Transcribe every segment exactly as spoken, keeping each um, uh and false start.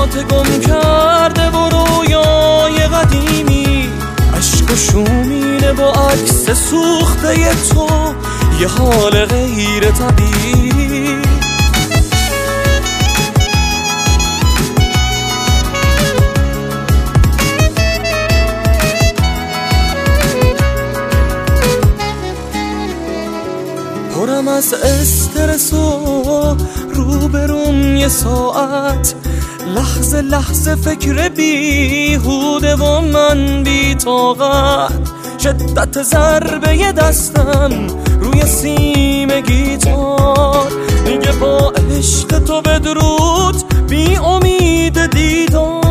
خاطرات گم کرده و رویای قدیمی، عشق و شومینه و عکس سوخته تو، یه حال غیر طبیعی. پرم از استرس و روبروم یه ساعت، لحظه لحظه فکر بیهوده و من بی طاقت. شدت ضربه دستم روی سیم گیتار میگه با عشق تو بدرود بی امید دیدار.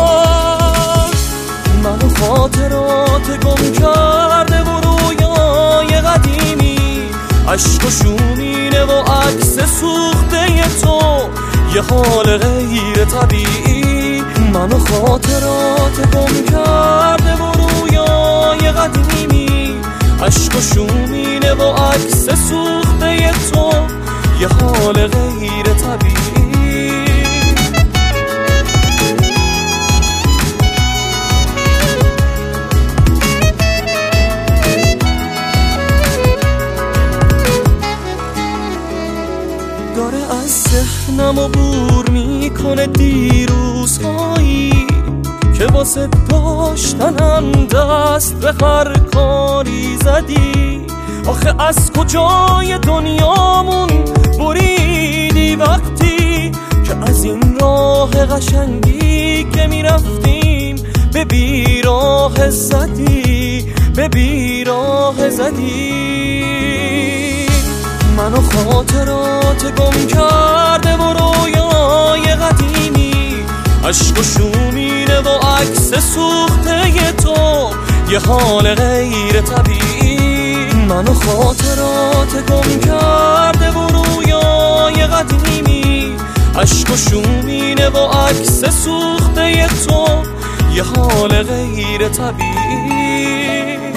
منو خاطرات گم کرده و رویای قدیمی، عشق و شومینه و عکس سوخته تو، یه حال غیر طبیعی. منو خاطرات گم کرده و رویای قدیمی، عشق و شومینه و عکس سوخته تو، یه حال غیر طبیعی. داره از ذهنم عبور میکنه دیروزهایی که واسه داشتنم دست به هر کاری زدی. آخه از کجای دنیامون بریدی وقتی که از این راه قشنگی که میرفتیم به بیراه زدی، به بیراه زدی. منو خاطرات گم کرده و رویای قدیمی، عشق و شومینه و عکس سوخته تو، یه حال غیر طبیعی. منو خاطرات گم کرده و رویای قدیمی، عشق و شومینه و عکس سوخته تو، یه حال غیر طبیعی.